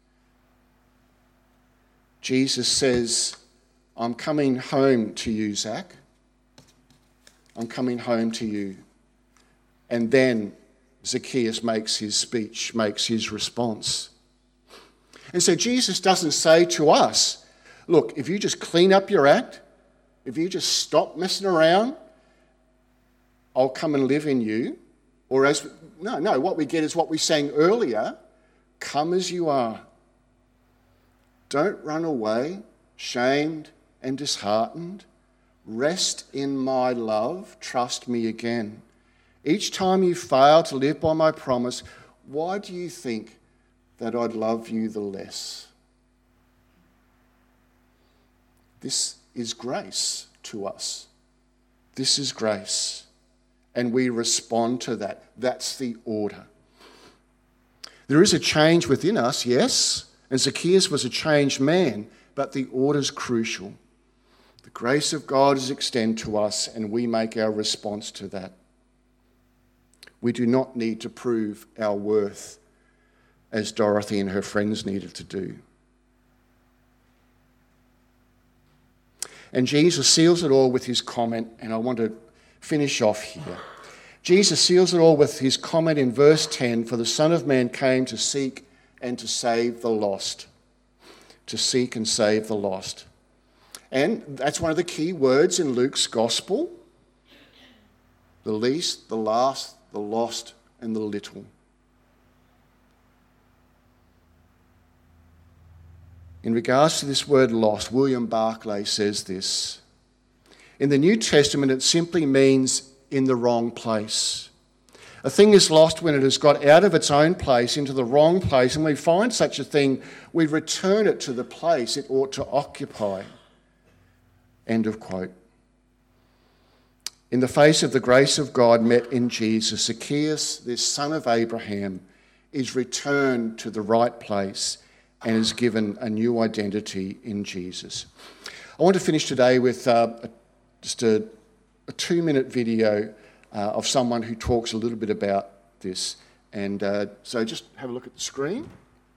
Jesus says, I'm coming home to you, Zach. I'm coming home to you. And then Zacchaeus makes his speech, makes his response. And so Jesus doesn't say to us, look, if you just clean up your act, if you just stop messing around, I'll come and live in you. Or no, what we get is what we sang earlier, come as you are. Don't run away, shamed and disheartened. Rest in my love, trust me again. Each time you fail to live by my promise, why do you think that I'd love you the less? This is grace to us. This is grace. And we respond to that. That's the order. There is a change within us, yes, and Zacchaeus was a changed man, but the order's crucial. The grace of God is extended to us, and we make our response to that. We do not need to prove our worth as Dorothy and her friends needed to do. And Jesus seals it all with his comment, and I want to finish off here. Jesus seals it all with his comment in verse 10, for the Son of Man came to seek and to save the lost. To seek and save the lost. And that's one of the key words in Luke's gospel. The least, the last, the lost, and the little. In regards to this word lost, William Barclay says this. In the New Testament, it simply means in the wrong place. A thing is lost when it has got out of its own place into the wrong place, and we find such a thing, we return it to the place it ought to occupy. End of quote. In the face of the grace of God met in Jesus, Zacchaeus, this son of Abraham, is returned to the right place and is given a new identity in Jesus. I want to finish today with just a 2-minute video of someone who talks a little bit about this. And so just have a look at the screen.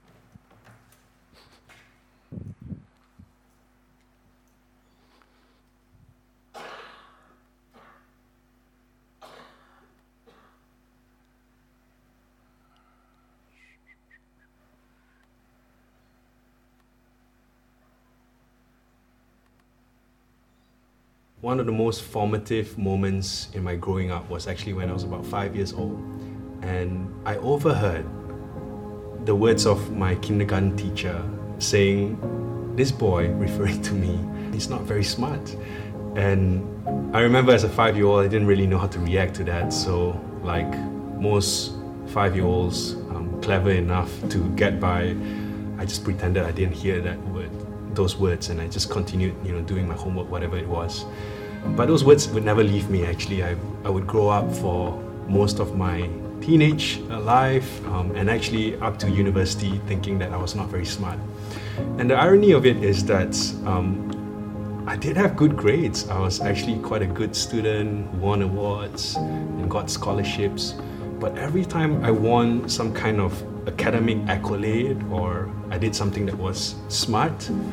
One of the most formative moments in my growing up was actually when I was about 5 years old. And I overheard the words of my kindergarten teacher saying, this boy, referring to me, he's not very smart. And I remember as a 5-year-old, I didn't really know how to react to that. So like most 5-year-olds, clever enough to get by, I just pretended I didn't hear those words, and I just continued, doing my homework, whatever it was. But those words would never leave me, actually. I would grow up for most of my teenage life, and actually up to university, thinking that I was not very smart. And the irony of it is that I did have good grades. I was actually quite a good student, won awards, and got scholarships. But every time I won some kind of academic accolade, or I did something that was smart,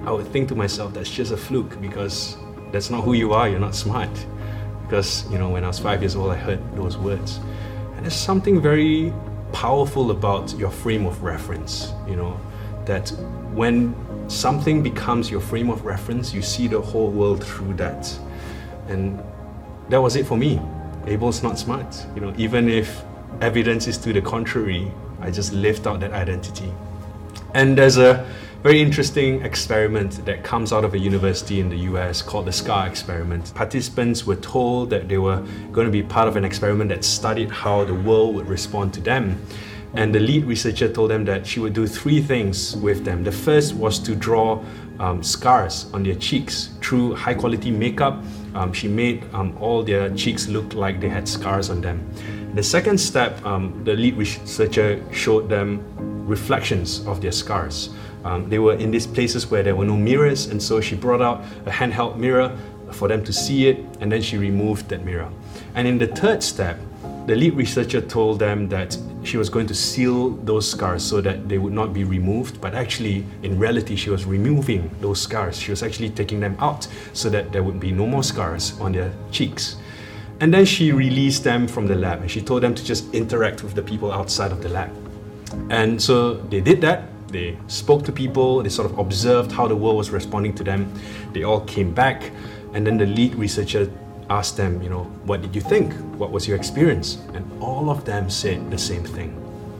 I would think to myself, that's just a fluke, because that's not who you are, you're not smart. Because, when I was 5 years old, I heard those words. And there's something very powerful about your frame of reference, that when something becomes your frame of reference, you see the whole world through that. And that was it for me. Abel's not smart. Even if evidence is to the contrary, I just lived out that identity. And there's a very interesting experiment that comes out of a university in the US called the SCAR experiment. Participants were told that they were going to be part of an experiment that studied how the world would respond to them. And the lead researcher told them that she would do 3 things with them. The first was to draw scars on their cheeks through high quality makeup. She made all their cheeks look like they had scars on them. The second step, the lead researcher showed them reflections of their scars. They were in these places where there were no mirrors, and so she brought out a handheld mirror for them to see it, and then she removed that mirror. And in the third step, the lead researcher told them that she was going to seal those scars so that they would not be removed, but actually, in reality, she was removing those scars. She was actually taking them out so that there would be no more scars on their cheeks. And then she released them from the lab, and she told them to just interact with the people outside of the lab. And so they did that. They spoke to people, they sort of observed how the world was responding to them. They all came back, and then the lead researcher asked them, what did you think? What was your experience? And all of them said the same thing.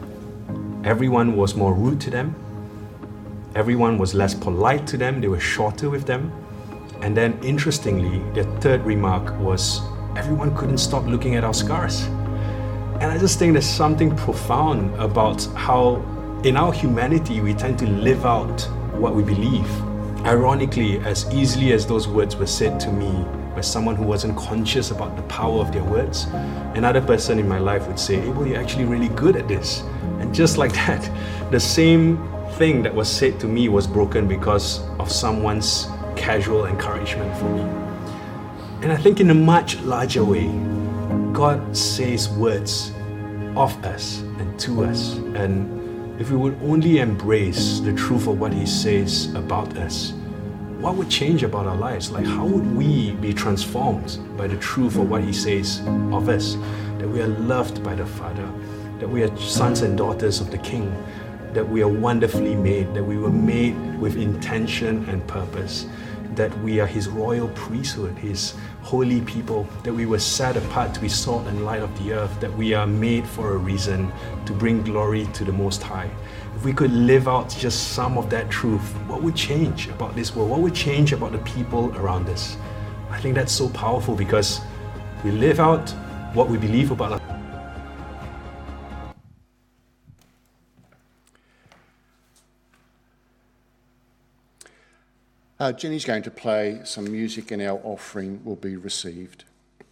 Everyone was more rude to them. Everyone was less polite to them. They were shorter with them. And then, interestingly, their third remark was, everyone couldn't stop looking at our scars. And I just think there's something profound about how in our humanity we tend to live out what we believe. Ironically, as easily as those words were said to me by someone who wasn't conscious about the power of their words, another person in my life would say, Abel, you're actually really good at this. And just like that, the same thing that was said to me was broken because of someone's casual encouragement for me. And I think in a much larger way, God says words of us and to us. And if we would only embrace the truth of what He says about us, what would change about our lives? Like, how would we be transformed by the truth of what He says of us? That we are loved by the Father, that we are sons and daughters of the King, that we are wonderfully made, that we were made with intention and purpose, that we are His royal priesthood, His holy people, that we were set apart to be salt and light of the earth, that we are made for a reason, to bring glory to the Most High. If we could live out just some of that truth, what would change about this world? What would change about the people around us? I think that's so powerful because we live out what we believe about our Jenny's going to play some music and our offering will be received.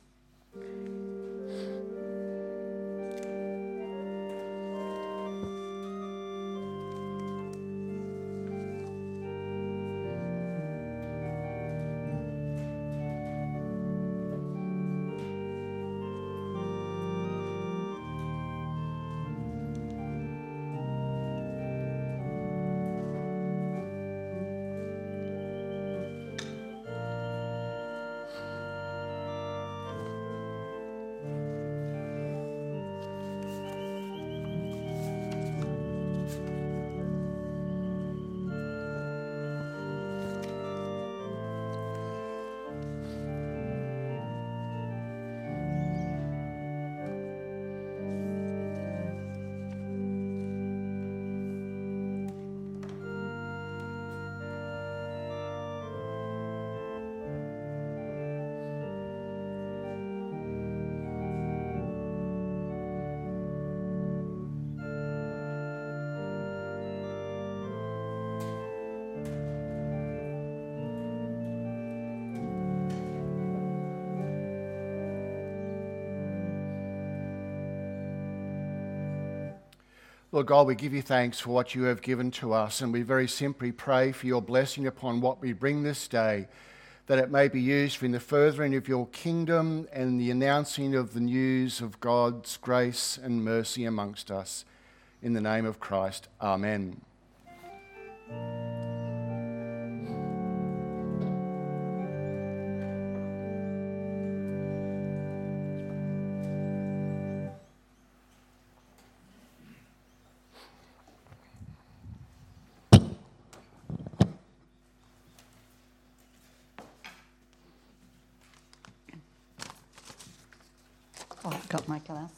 Lord God, we give you thanks for what you have given to us, and we very simply pray for your blessing upon what we bring this day, that it may be used for in the furthering of your kingdom and the announcing of the news of God's grace and mercy amongst us. In the name of Christ, amen. got my glasses.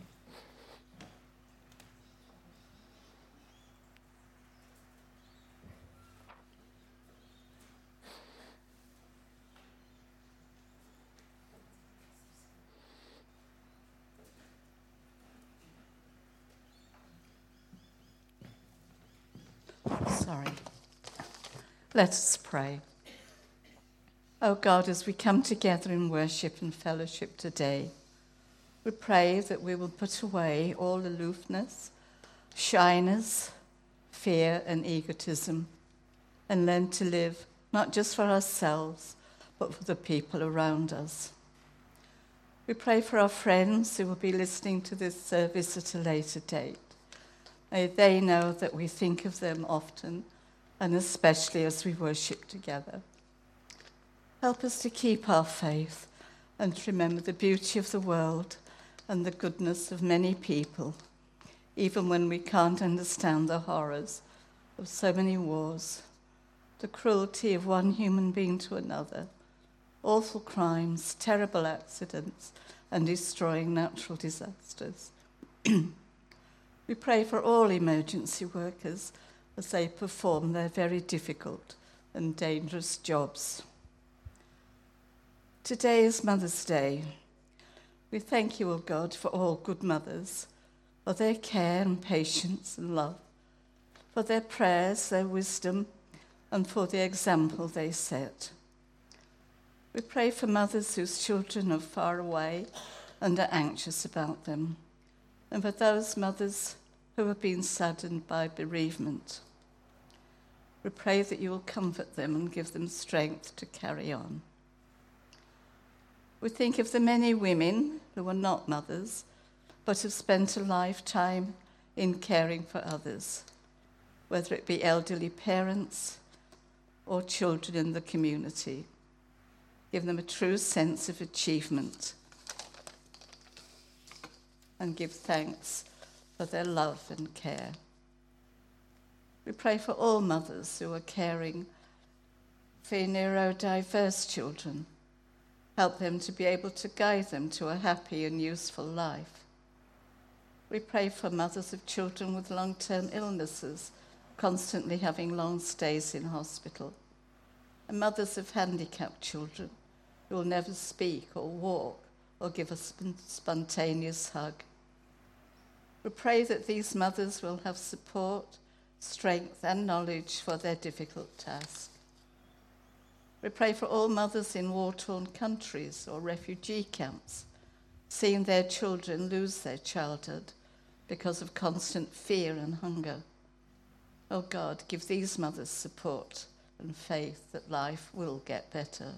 Sorry. Let us pray. O God, as we come together in worship and fellowship today, we pray that we will put away all aloofness, shyness, fear and egotism, and learn to live not just for ourselves, but for the people around us. We pray for our friends who will be listening to this service at a later date. May they know that we think of them often, and especially as we worship together. Help us to keep our faith and to remember the beauty of the world and the goodness of many people, even when we can't understand the horrors of so many wars, the cruelty of one human being to another, awful crimes, terrible accidents, and destroying natural disasters. We pray for all emergency workers as they perform their very difficult and dangerous jobs. Today is Mother's Day. We thank you, O God, for all good mothers, for their care and patience and love, for their prayers, their wisdom, and for the example they set. We pray for mothers whose children are far away and are anxious about them, and for those mothers who have been saddened by bereavement. We pray that you will comfort them and give them strength to carry on. We think of the many women who are not mothers, but have spent a lifetime in caring for others, whether it be elderly parents or children in the community. Give them a true sense of achievement and give thanks for their love and care. We pray for all mothers who are caring for neurodiverse children. Help them to be able to guide them to a happy and useful life. We pray for mothers of children with long-term illnesses, constantly having long stays in hospital, and mothers of handicapped children who will never speak or walk or give a spontaneous hug. We pray that these mothers will have support, strength, and knowledge for their difficult task. We pray for all mothers in war-torn countries or refugee camps, seeing their children lose their childhood because of constant fear and hunger. Oh God, give these mothers support and faith that life will get better.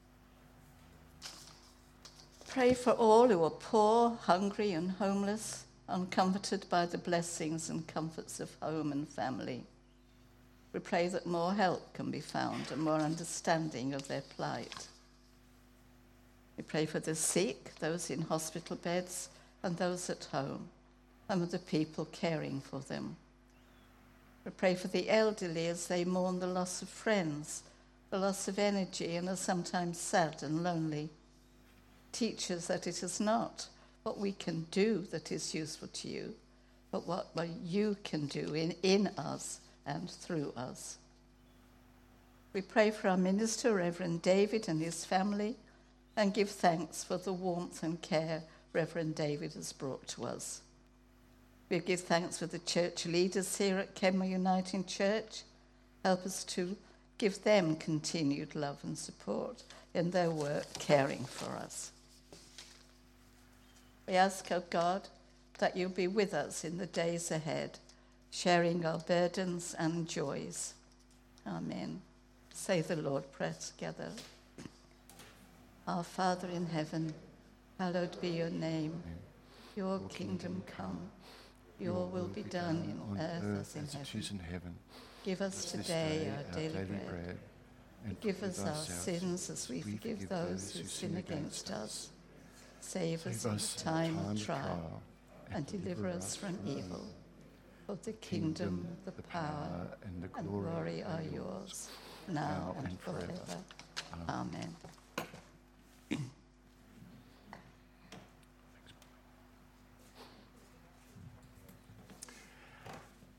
Pray for all who are poor, hungry, and homeless, uncomforted by the blessings and comforts of home and family. We pray that more help can be found and more understanding of their plight. We pray for the sick, those in hospital beds, and those at home, and for the people caring for them. We pray for the elderly as they mourn the loss of friends, the loss of energy, and are sometimes sad and lonely. Teach us that it is not what we can do that is useful to you, but what you can do in us and through us. We pray for our minister, Reverend David, and his family, and give thanks for the warmth and care Reverend David has brought to us. We give thanks for the church leaders here at Kenmore Uniting Church. Help us to give them continued love and support in their work caring for us. We ask, O God, that you'll be with us in the days ahead, sharing our burdens and joys. Amen. Say the Lord Prayer together. Our Father in heaven, hallowed be your name. Your kingdom come. Your will be done in earth as in heaven. Give us today our daily bread. And forgive us our sins as we forgive those who sin against us. Save us in the time of trial and deliver us from evil. For the kingdom, the power, and the glory are yours, now and forever. Amen.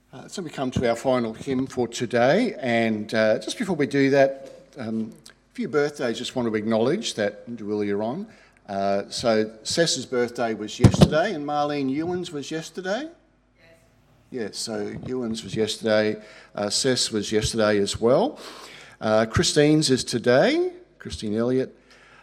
So we come to our final hymn for today, and just before we do that, a few birthdays just want to acknowledge that earlier on. So Sess's birthday was yesterday, and Marlene Ewan's was yesterday? Yes, so Ewan's was yesterday, Sess was yesterday as well. Christine's is today, Christine Elliott.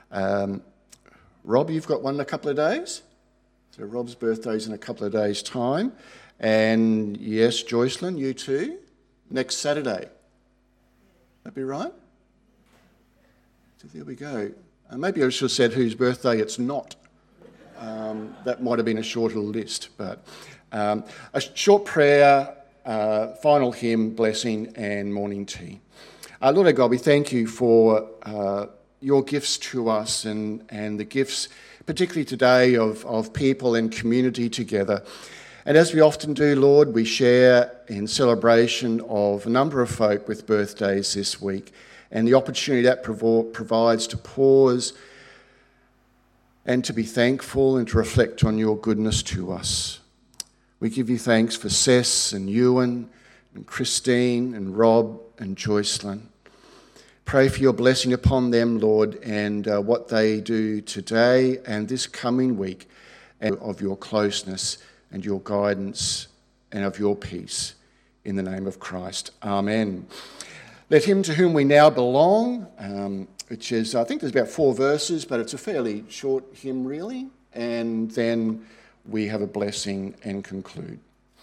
Rob, you've got one in a couple of days? So Rob's birthday's in a couple of days' time. And yes, Joycelyn, you too, next Saturday. That be right? So there we go. Maybe I should have said whose birthday it's not. That might have been a shorter list. But a short prayer, final hymn, blessing and morning tea. Lord our God, we thank you for your gifts to us and the gifts, particularly today, of people and community together. And as we often do, Lord, we share in celebration of a number of folk with birthdays this week and the opportunity that provides to pause and to be thankful and to reflect on your goodness to us. We give you thanks for Sess and Ewan and Christine and Rob and Joycelyn. Pray for your blessing upon them, Lord, and what they do today and this coming week, and of your closeness and your guidance and of your peace. In the name of Christ. Amen. Let him to whom we now belong, which is, I think there's about 4 verses, but it's a fairly short hymn really, and then we have a blessing and conclude.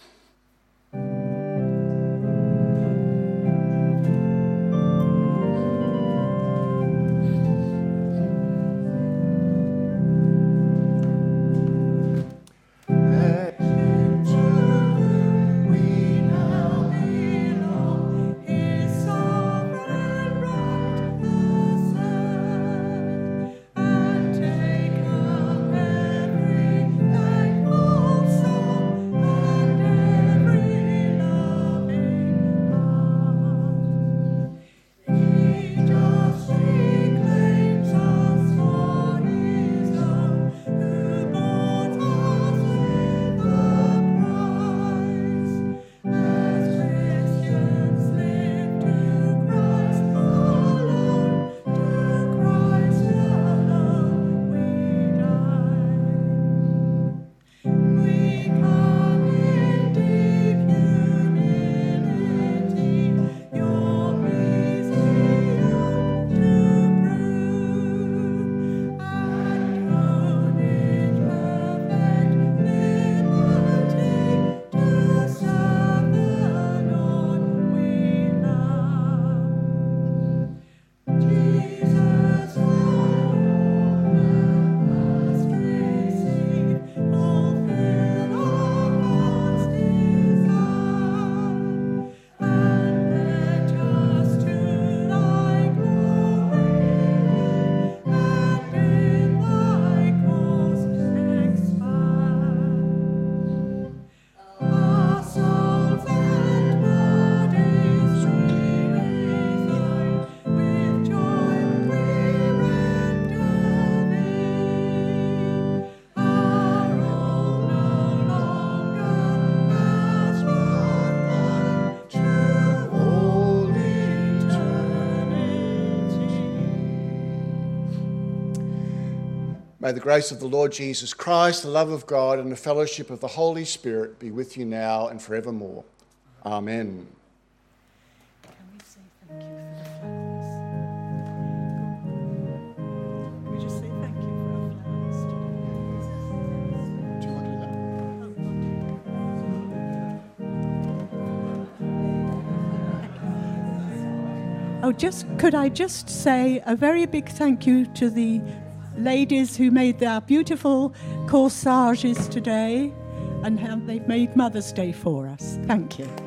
May the grace of the Lord Jesus Christ, the love of God, and the fellowship of the Holy Spirit be with you now and forevermore. Amen. Can we say thank you for the flowers? Can we just say thank you for our flowers today? Do you want to do that? Could I just say a very big thank you to the ladies who made their beautiful corsages today and how they've made Mother's Day for us. Thank you.